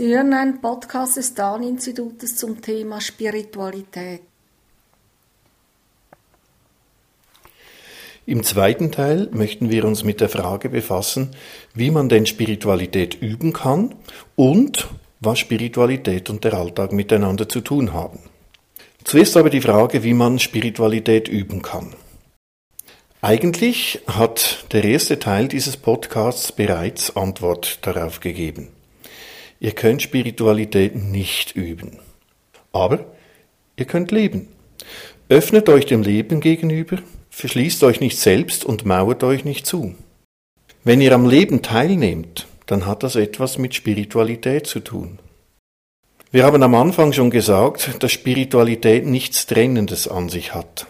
Sie hören einen Podcast des Dahn-Institutes zum Thema Spiritualität. Im zweiten Teil möchten wir uns mit der Frage befassen, wie man denn Spiritualität üben kann und was Spiritualität und der Alltag miteinander zu tun haben. Zuerst aber die Frage, wie man Spiritualität üben kann. Eigentlich hat der erste Teil dieses Podcasts bereits Antwort darauf gegeben. Ihr könnt Spiritualität nicht üben. Aber ihr könnt leben. Öffnet euch dem Leben gegenüber, verschließt euch nicht selbst und mauert euch nicht zu. Wenn ihr am Leben teilnehmt, dann hat das etwas mit Spiritualität zu tun. Wir haben am Anfang schon gesagt, dass Spiritualität nichts Trennendes an sich hat.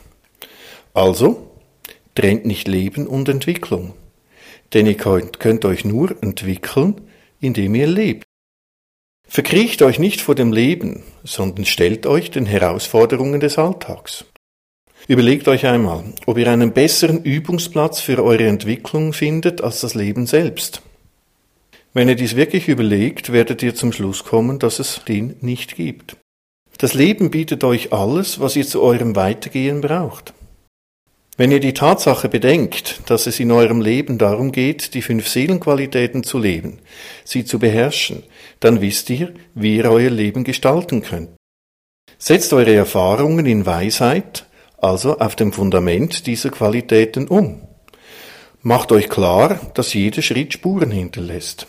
Also, trennt nicht Leben und Entwicklung. Denn ihr könnt euch nur entwickeln, indem ihr lebt. Verkriecht euch nicht vor dem Leben, sondern stellt euch den Herausforderungen des Alltags. Überlegt euch einmal, ob ihr einen besseren Übungsplatz für eure Entwicklung findet als das Leben selbst. Wenn ihr dies wirklich überlegt, werdet ihr zum Schluss kommen, dass es den nicht gibt. Das Leben bietet euch alles, was ihr zu eurem Weitergehen braucht. Wenn ihr die Tatsache bedenkt, dass es in eurem Leben darum geht, die 5 Seelenqualitäten zu leben, sie zu beherrschen, dann wisst ihr, wie ihr euer Leben gestalten könnt. Setzt eure Erfahrungen in Weisheit, also auf dem Fundament dieser Qualitäten um. Macht euch klar, dass jeder Schritt Spuren hinterlässt.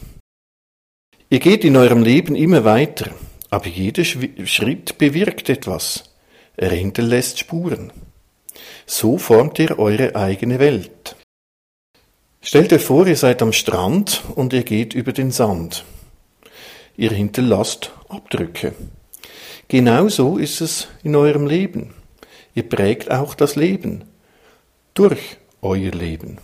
Ihr geht in eurem Leben immer weiter, aber jeder Schritt bewirkt etwas. Er hinterlässt Spuren. So formt ihr eure eigene Welt. Stellt euch vor, ihr seid am Strand und ihr geht über den Sand. Ihr hinterlasst Abdrücke. Genauso ist es in eurem Leben. Ihr prägt auch das Leben durch euer Leben.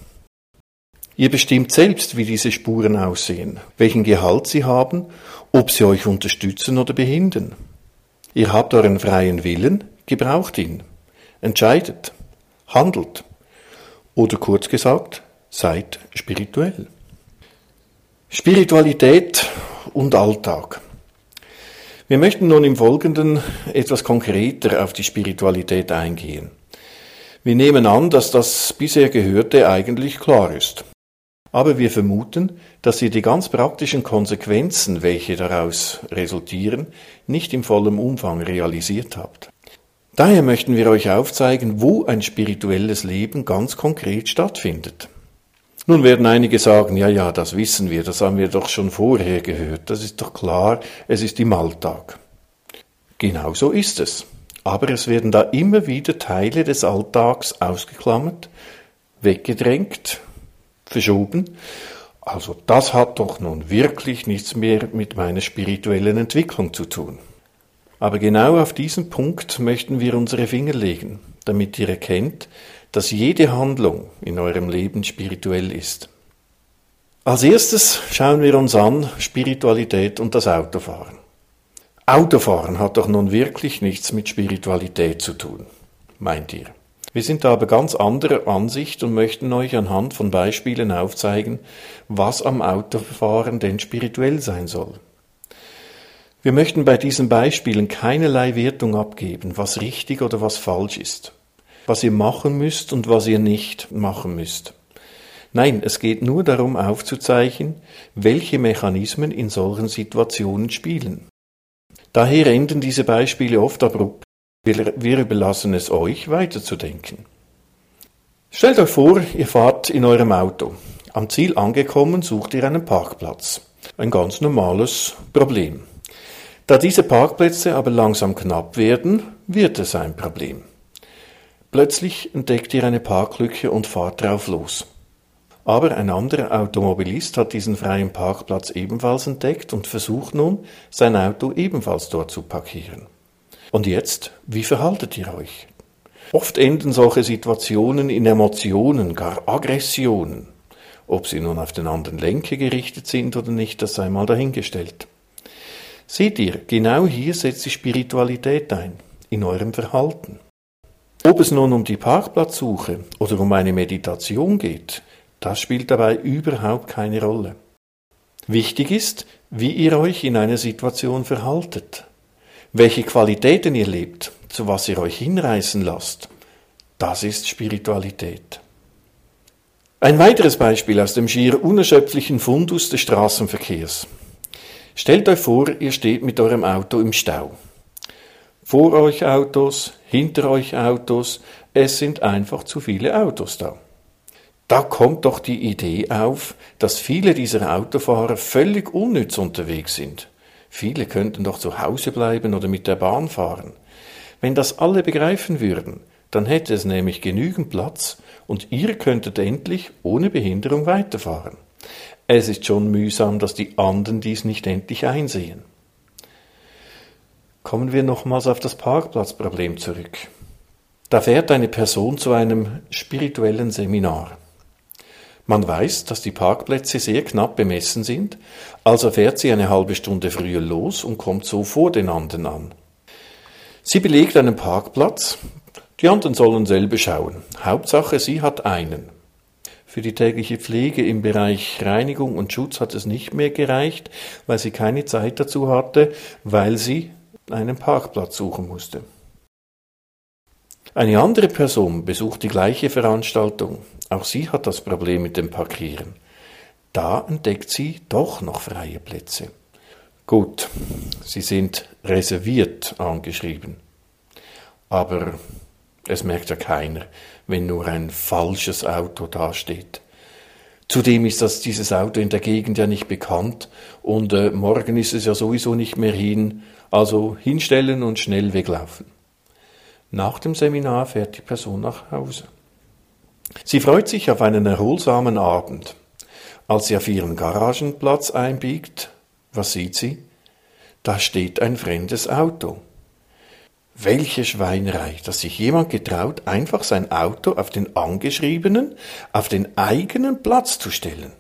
Ihr bestimmt selbst, wie diese Spuren aussehen, welchen Gehalt sie haben, ob sie euch unterstützen oder behindern. Ihr habt euren freien Willen, gebraucht ihn, entscheidet, handelt oder kurz gesagt, seid spirituell. Spiritualität und Alltag. Wir möchten nun im Folgenden etwas konkreter auf die Spiritualität eingehen. Wir nehmen an, dass das bisher Gehörte eigentlich klar ist. Aber wir vermuten, dass ihr die ganz praktischen Konsequenzen, welche daraus resultieren, nicht im vollen Umfang realisiert habt. Daher möchten wir euch aufzeigen, wo ein spirituelles Leben ganz konkret stattfindet. Nun werden einige sagen, ja, das wissen wir, das haben wir doch schon vorher gehört, das ist doch klar, es ist im Alltag. Genau so ist es. Aber es werden da immer wieder Teile des Alltags ausgeklammert, weggedrängt, verschoben. Also das hat doch nun wirklich nichts mehr mit meiner spirituellen Entwicklung zu tun. Aber genau auf diesen Punkt möchten wir unsere Finger legen, damit ihr erkennt, dass jede Handlung in eurem Leben spirituell ist. Als erstes schauen wir uns an Spiritualität und das Autofahren. Autofahren hat doch nun wirklich nichts mit Spiritualität zu tun, meint ihr? Wir sind da aber ganz anderer Ansicht und möchten euch anhand von Beispielen aufzeigen, was am Autofahren denn spirituell sein soll. Wir möchten bei diesen Beispielen keinerlei Wertung abgeben, was richtig oder was falsch ist, was ihr machen müsst und was ihr nicht machen müsst. Nein, es geht nur darum aufzuzeichnen, welche Mechanismen in solchen Situationen spielen. Daher enden diese Beispiele oft abrupt. Wir überlassen es euch, weiterzudenken. Stellt euch vor, ihr fahrt in eurem Auto. Am Ziel angekommen, sucht ihr einen Parkplatz. Ein ganz normales Problem. Da diese Parkplätze aber langsam knapp werden, wird es ein Problem. Plötzlich entdeckt ihr eine Parklücke und fahrt drauf los. Aber ein anderer Automobilist hat diesen freien Parkplatz ebenfalls entdeckt und versucht nun, sein Auto ebenfalls dort zu parkieren. Und jetzt, wie verhaltet ihr euch? Oft enden solche Situationen in Emotionen, gar Aggressionen. Ob sie nun auf den anderen Lenker gerichtet sind oder nicht, das sei mal dahingestellt. Seht ihr, genau hier setzt die Spiritualität ein, in eurem Verhalten. Ob es nun um die Parkplatzsuche oder um eine Meditation geht, das spielt dabei überhaupt keine Rolle. Wichtig ist, wie ihr euch in einer Situation verhaltet, welche Qualitäten ihr lebt, zu was ihr euch hinreißen lasst. Das ist Spiritualität. Ein weiteres Beispiel aus dem schier unerschöpflichen Fundus des Straßenverkehrs. Stellt euch vor, ihr steht mit eurem Auto im Stau. Vor euch Autos, hinter euch Autos, es sind einfach zu viele Autos da. Da kommt doch die Idee auf, dass viele dieser Autofahrer völlig unnütz unterwegs sind. Viele könnten doch zu Hause bleiben oder mit der Bahn fahren. Wenn das alle begreifen würden, dann hätte es nämlich genügend Platz und ihr könntet endlich ohne Behinderung weiterfahren. Es ist schon mühsam, dass die anderen dies nicht endlich einsehen. Kommen wir nochmals auf das Parkplatzproblem zurück. Da fährt eine Person zu einem spirituellen Seminar. Man weiß, dass die Parkplätze sehr knapp bemessen sind, also fährt sie eine halbe Stunde früher los und kommt so vor den anderen an. Sie belegt einen Parkplatz, die anderen sollen selber schauen. Hauptsache, sie hat einen. Für die tägliche Pflege im Bereich Reinigung und Schutz hat es nicht mehr gereicht, weil sie keine Zeit dazu hatte, weil sie einen Parkplatz suchen musste. Eine andere Person besucht die gleiche Veranstaltung. Auch sie hat das Problem mit dem Parkieren. Da entdeckt sie doch noch freie Plätze. Gut, sie sind reserviert angeschrieben. Aber es merkt ja keiner, wenn nur ein falsches Auto dasteht. Zudem ist dieses Auto in der Gegend ja nicht bekannt und morgen ist es ja sowieso nicht mehr hin, also hinstellen und schnell weglaufen. Nach dem Seminar fährt die Person nach Hause. Sie freut sich auf einen erholsamen Abend. Als sie auf ihren Garagenplatz einbiegt, was sieht sie? Da steht ein fremdes Auto. Welche Schweinerei, dass sich jemand getraut, einfach sein Auto auf den angeschriebenen, auf den eigenen Platz zu stellen.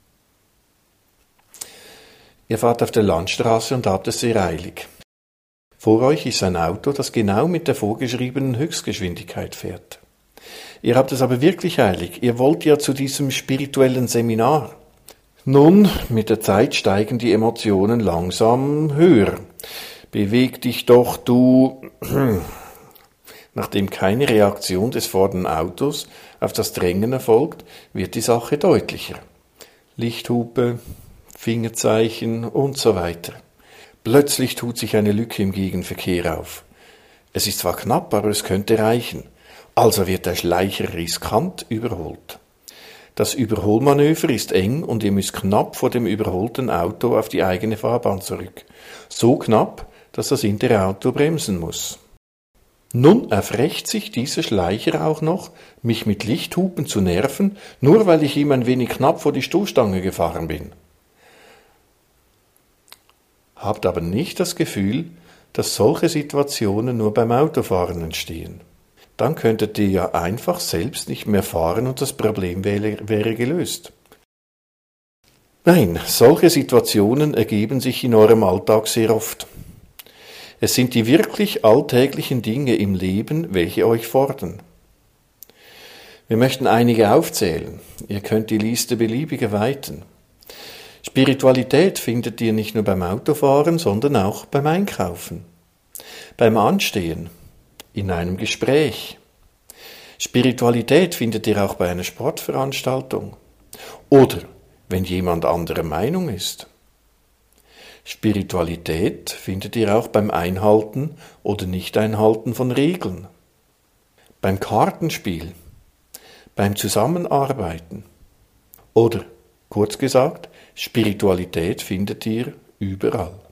Ihr fahrt auf der Landstraße und habt es sehr eilig. Vor euch ist ein Auto, das genau mit der vorgeschriebenen Höchstgeschwindigkeit fährt. Ihr habt es aber wirklich eilig, ihr wollt ja zu diesem spirituellen Seminar. Nun, mit der Zeit steigen die Emotionen langsam höher. Beweg dich doch, du... Nachdem keine Reaktion des vorderen Autos auf das Drängen erfolgt, wird die Sache deutlicher. Lichthupe, Fingerzeichen und so weiter. Plötzlich tut sich eine Lücke im Gegenverkehr auf. Es ist zwar knapp, aber es könnte reichen. Also wird der Schleicher riskant überholt. Das Überholmanöver ist eng und ihr müsst knapp vor dem überholten Auto auf die eigene Fahrbahn zurück. So knapp, dass das hintere Auto bremsen muss. Nun erfrecht sich dieser Schleicher auch noch, mich mit Lichthupen zu nerven, nur weil ich ihm ein wenig knapp vor die Stoßstange gefahren bin. Habt aber nicht das Gefühl, dass solche Situationen nur beim Autofahren entstehen. Dann könntet ihr ja einfach selbst nicht mehr fahren und das Problem wäre gelöst. Nein, solche Situationen ergeben sich in eurem Alltag sehr oft. Es sind die wirklich alltäglichen Dinge im Leben, welche euch fordern. Wir möchten einige aufzählen. Ihr könnt die Liste beliebig erweitern. Spiritualität findet ihr nicht nur beim Autofahren, sondern auch beim Einkaufen, beim Anstehen, in einem Gespräch. Spiritualität findet ihr auch bei einer Sportveranstaltung oder wenn jemand anderer Meinung ist. Spiritualität findet ihr auch beim Einhalten oder Nicht-Einhalten von Regeln, beim Kartenspiel, beim Zusammenarbeiten oder, kurz gesagt, Spiritualität findet ihr überall.